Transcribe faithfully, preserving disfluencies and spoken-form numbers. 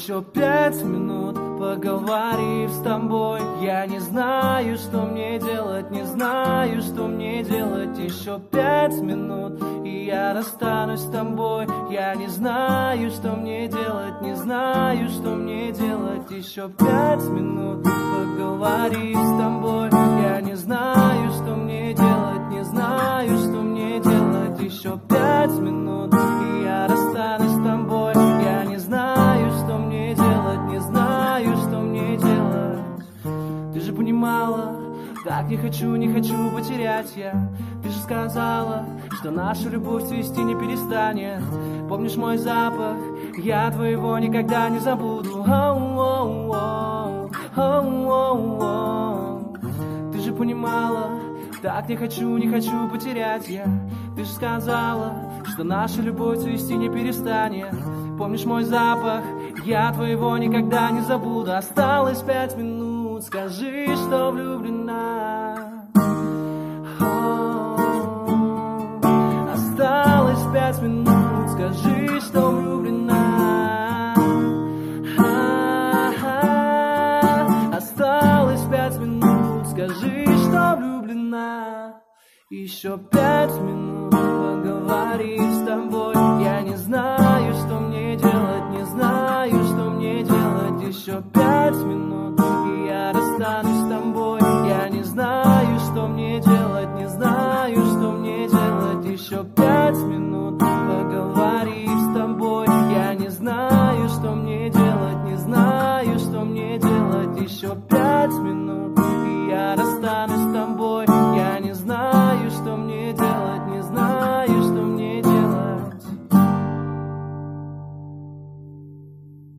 Еще пять минут поговорив с тобой. Я не знаю, что мне делать, не знаю, что мне делать. Еще пять минут, и я расстанусь с тобой. Я не знаю, что мне делать, не знаю, что мне делать. Еще пять минут поговорив с тобой. Я не знаю, что мне делать, не знаю, что мне делать. Еще пять минут, и я расстанусь с тобой. Я не знаю, что мне делать, не знаю, что мне делать. Ты же понимала, так не хочу, не хочу потерять я. Ты же сказала, что наша любовь цвести не перестанет. Помнишь мой запах, я твоего никогда не забуду. Оу-оу-оу, оу-оу-оу. Ты же понимала, так не хочу, не хочу потерять я. Ты же сказала, что наша любовь цвести не перестанет. Помнишь мой запах, я твоего никогда не забуду. Осталось пять минут, скажи, что влюблена. О, осталось пять минут, скажи, что влюблена. А-а-а. Осталось пять минут, скажи, что влюблена. Еще пять минут поговорить с тобой. Я не знаю, что мне делать, не знаю, что мне делать. Еще пять минут, и я расстанусь с тобой.